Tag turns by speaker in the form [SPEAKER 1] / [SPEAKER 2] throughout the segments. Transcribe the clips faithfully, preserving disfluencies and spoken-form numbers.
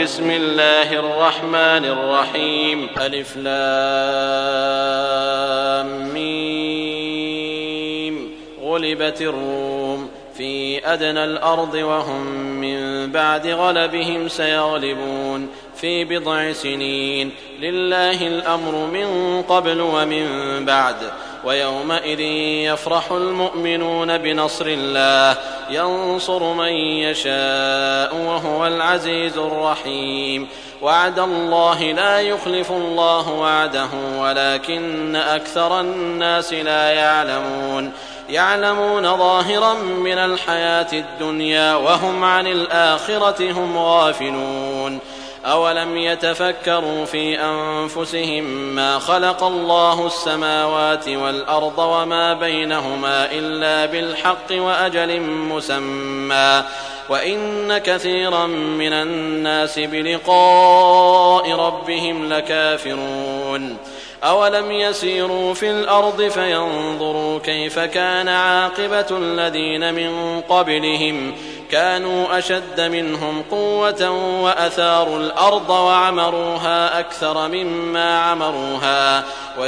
[SPEAKER 1] بسم الله الرحمن الرحيم ألف لام ميم غلبت الروم في أدنى الأرض وهم من بعد غلبهم سيغلبون في بضع سنين لله الأمر من قبل ومن بعد ويومئذ يفرح المؤمنون بنصر الله ينصر من يشاء وهو العزيز الرحيم وعد الله لا يخلف الله وعده ولكن أكثر الناس لا يعلمون يعلمون ظاهرا من الحياة الدنيا وهم عن الآخرة هم غافلون أولم يتفكروا في أنفسهم ما خلق الله السماوات والأرض وما بينهما إلا بالحق وأجل مسمى وإن كثيرا من الناس بلقاء ربهم لكافرون أولم يسيروا في الأرض فينظروا كيف كان عاقبة الذين من قبلهم كانوا أشد منهم قوة وأثاروا الأرض وعمروها أكثر مما عمروها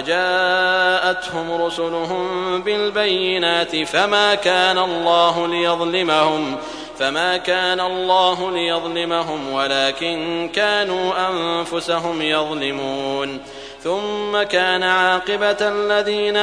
[SPEAKER 1] وجاءتهم رسلهم بالبينات فما كان الله ليظلمهم فما كان الله ليظلمهم ولكن كانوا أنفسهم يظلمون ثم كان عاقبة الذين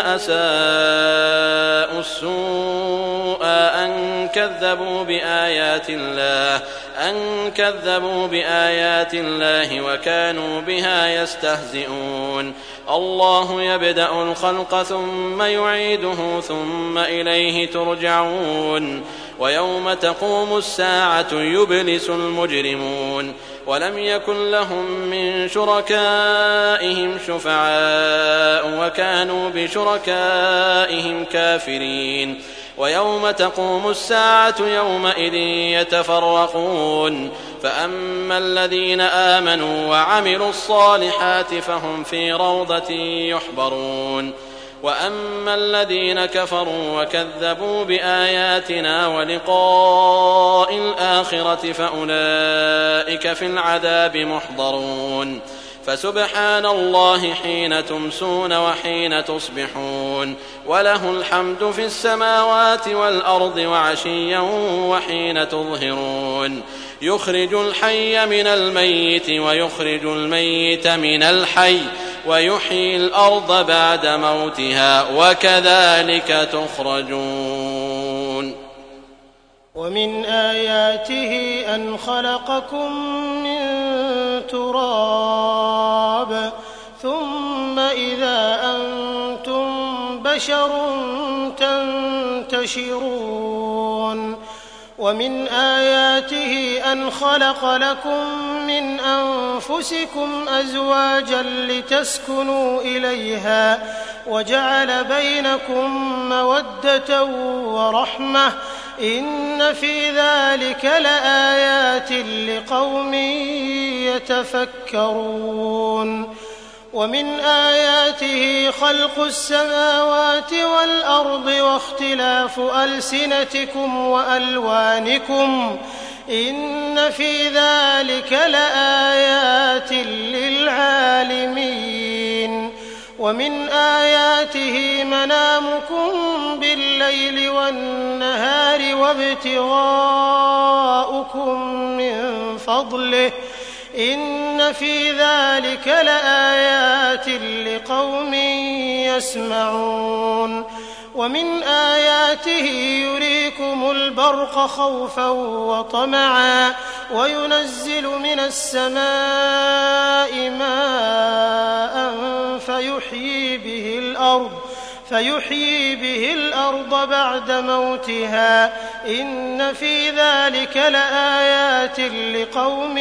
[SPEAKER 1] أساءوا السوء أن كذبوا بآيات الله أن كذبوا بآيات الله وكانوا بها يستهزئون الله يبدأ الخلق ثم يعيده ثم إليه ترجعون ويوم تقوم الساعة يبلس المجرمون ولم يكن لهم من شركائهم شفعاء وكانوا بشركائهم كافرين ويوم تقوم الساعة يومئذ يتفرقون فأما الذين آمنوا وعملوا الصالحات فهم في روضة يحبرون وأما الذين كفروا وكذبوا بآياتنا ولقاء الآخرة فأولئك في العذاب محضرون فسبحان الله حين تمسون وحين تصبحون وله الحمد في السماوات والأرض وعشيا وحين تظهرون يخرج الحي من الميت ويخرج الميت من الحي ويحيي الأرض بعد موتها وكذلك تخرجون
[SPEAKER 2] ومن آياته أن خلقكم من تراب ثم إذا أنتم بشر تنتشرون ومن آياته أن خلق لكم من أنفسكم أزواجا لتسكنوا إليها وجعل بينكم مودة ورحمة إن في ذلك لآيات لقوم يتفكرون ومن آياته خلق السماوات والأرض واختلاف ألسنتكم وألوانكم إن في ذلك لآيات للعالمين ومن آياته منامكم بالليل والنهار وابتغاؤكم من فضله إن في ذلك لآيات لقوم يسمعون ومن آياته يريكم البرق خوفا وطمعا وينزل من السماء ماء فيحيي به الأرض فيحيي به الأرض بعد موتها إن في ذلك لآيات لقوم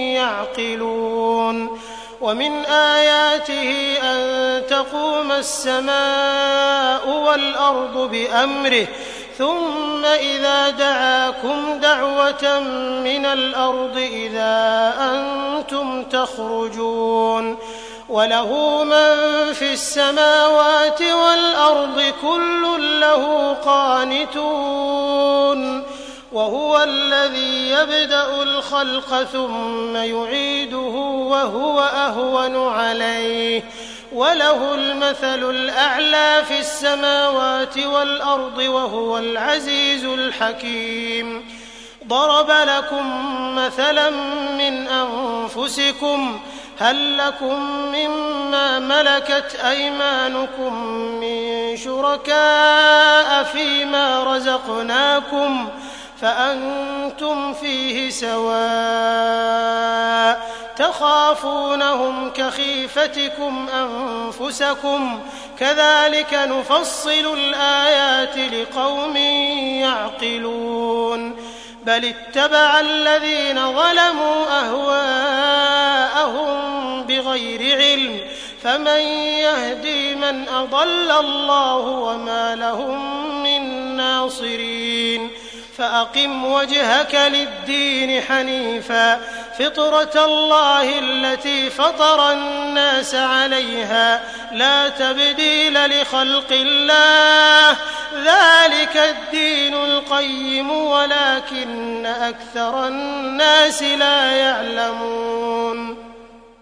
[SPEAKER 2] يعقلون ومن آياته أن تقوم السماء والأرض بأمره ثم إذا دعاكم دعوة من الأرض إذا أنتم تخرجون وله من في السماوات والأرض كل له قانتون وهو الذي يبدأ الخلق ثم يعيده وهو أهون عليه وله المثل الأعلى في السماوات والأرض وهو العزيز الحكيم. ضرب لكم مثلا من أنفسكم هل لكم مما ملكت أيمانكم من شركاء فيما رزقناكم فأنتم فيه سواء تخافونهم كخيفتكم أنفسكم كذلك نفصل الآيات لقوم يعقلون. بل اتبع الذين ظلموا أهواءهم بغير علم فمن يهدي من أضل الله وما لهم من ناصرين. فأقم وجهك للدين حنيفا فطرة الله التي فطر الناس عليها لا تبديل لخلق الله ذلك الدين القيم ولكن أكثر الناس لا يعلمون.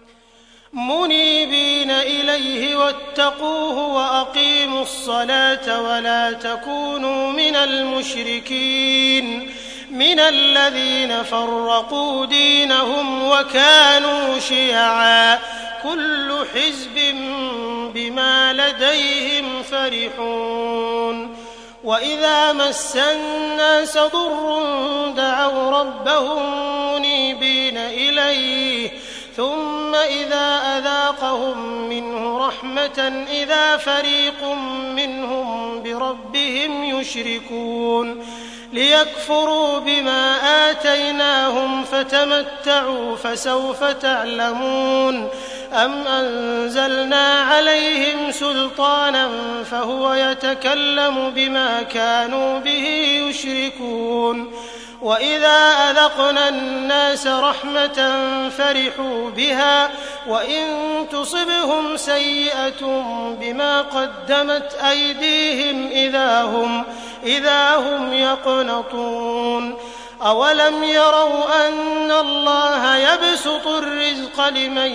[SPEAKER 2] منيبين إليه واتقوه وأقيموا الصلاة ولا تكونوا من المشركين من الذين فرقوا دينهم وكانوا شيعا كل حزب بما لديهم فرحون. وإذا مس الناس ضر دعوا ربهم منيبين إليه ثم إذا أذاقهم منه رحمة إذا فريق منهم بربهم يشركون. ليكفروا بما آتيناهم فتمتعوا فسوف تعلمون. أم أنزلنا عليهم سلطانا فهو يتكلم بما كانوا به يشركون. وإذا أذقنا الناس رحمة فرحوا بها وإن تصبهم سيئة بما قدمت أيديهم إذا هم, إذا هم يقنطون. أولم يروا أن الله يبسط الرزق لمن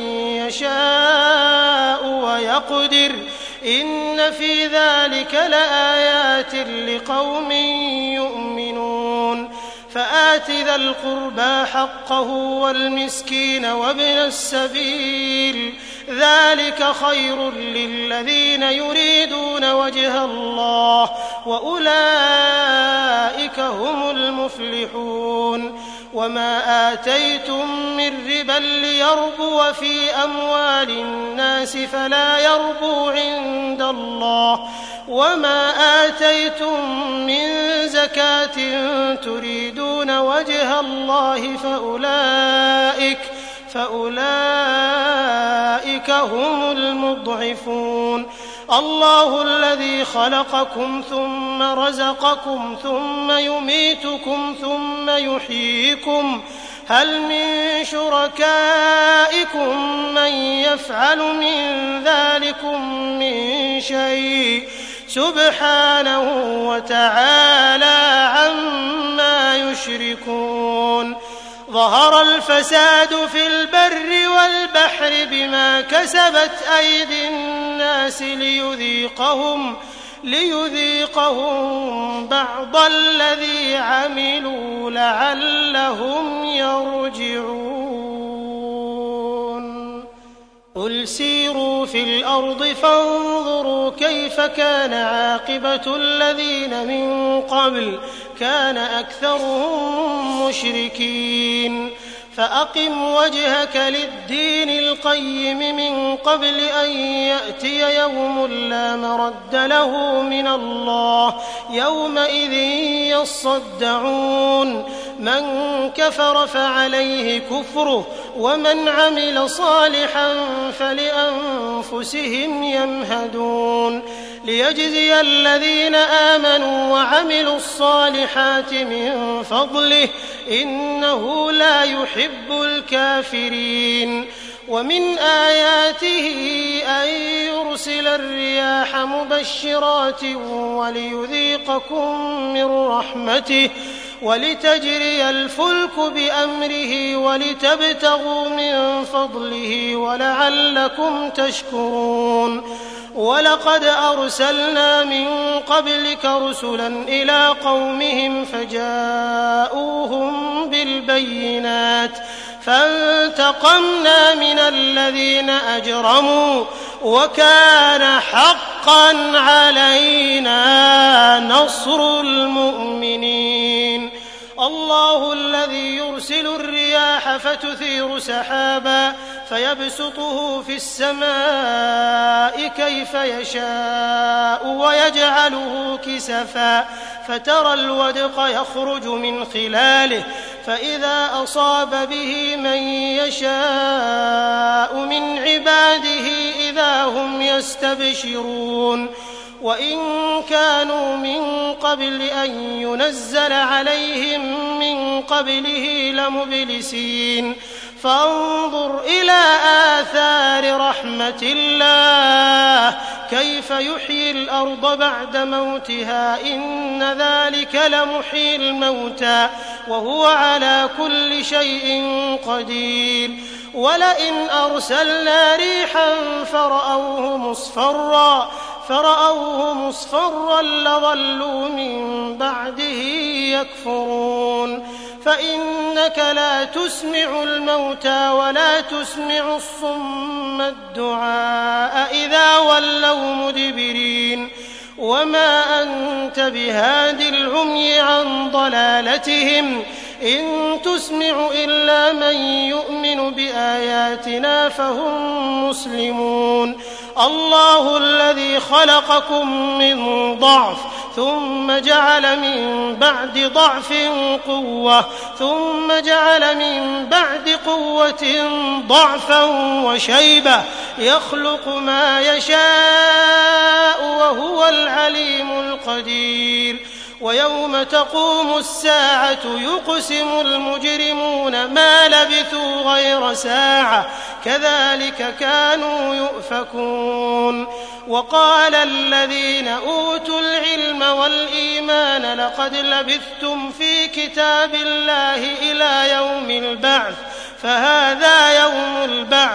[SPEAKER 2] يشاء ويقدر إن في ذلك لآيات لقوم يؤمنون. فآت ذا القربى حقه والمسكين وابن السبيل ذلك خير للذين يريدون وجه الله وأولئك هم المفلحون. وما آتيتم من ربا ليربو في أموال الناس فلا يربو عند الله وما آتيتم من زكاة تريدون وجه الله فأولئك فأولئك هم المضعفون. الله الذي خلقكم ثم رزقكم ثم يميتكم ثم يحييكم هل من شركائكم من يفعل من ذلكم من شيء سبحانه وتعالى عما يشركون. ظهر الفساد في البر والبحر بما كسبت أيدي الناس ليذيقهم ليذيقهم بعض الذي عملوا لعلهم يرجعون. قل سيروا في الأرض فانظروا كيف كان عاقبة الذين من قبل كان أكثرهم مشركين. فأقم وجهك للدين القيم من قبل أن يأتي يوم لا مرد له من الله يومئذ يصدعون. من كفر فعليه كفره ومن عمل صالحا فلأنفسهم يمهدون. ليجزي الذين آمنوا وعملوا الصالحات من فضله إنه لا يحب الكافرين. ومن آياته أن يرسل الرياح مبشرات وليذيقكم من رحمته ولتجري الفلك بأمره ولتبتغوا من فضله ولعلكم تشكرون ولقد أرسلنا من قبلك رسلا إلى قومهم فجاءوهم بالبينات فانتقمنا من الذين أجرموا وكان حقا علينا نصر المؤمنين الله الذي يرسل الرياح فتثير سحابا فيبسطه في السماء كيف يشاء ويجعله كسفا فترى الودق يخرج من خلاله فإذا أصاب به من يشاء من عباده إذا هم يستبشرون وإن كانوا من قبل أن ينزل عليهم من قبله لمبلسين فانظر إلى آثار رحمة الله كيف يحيي الأرض بعد موتها إن ذلك لمحيي الموتى وهو على كل شيء قدير ولئن أرسلنا ريحا فرأوه مصفرا فرأوه مصفرا لظلوا من بعده يكفرون فإنك لا تسمع الموتى ولا تسمع الصم الدعاء إذا ولوا مدبرين وما أنت بهاد العمي عن ضلالتهم إن تسمع إلا من يؤمن بآياتنا فهم مسلمون الله الذي خلقكم من ضعف ثم جعل من بعد ضعف قوة ثم جعل من بعد قوة ضعفا وشيبة يخلق ما يشاء وهو العليم القدير ويوم تقوم الساعة يقسم المجرمون ما لبثوا غير ساعة كذلك كانوا يؤفكون وقال الذين أوتوا العلم والإيمان لقد لبثتم في كتاب الله إلى يوم البعث فهذا يوم البعث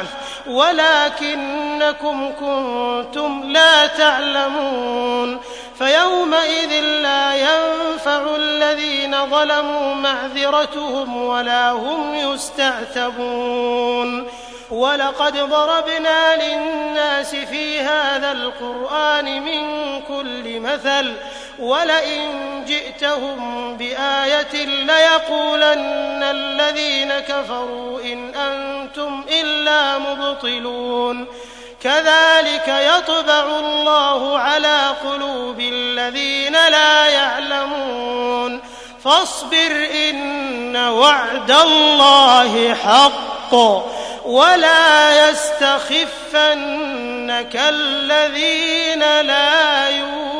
[SPEAKER 2] ولكنكم كنتم لا تعلمون فيومئذ لا ينفع الذين ظلموا معذرتهم ولا هم يستعتبون ولقد ضربنا للناس في هذا القرآن من كل مثل ولئن جئتهم بآية ليقولن الذين كفروا إن أنتم إلا مبطلون كذلك يطبع الله على قلوب الذين لا يعلمون فاصبر إن وعد الله حق ولا يستخفنك الذين لا يؤمنون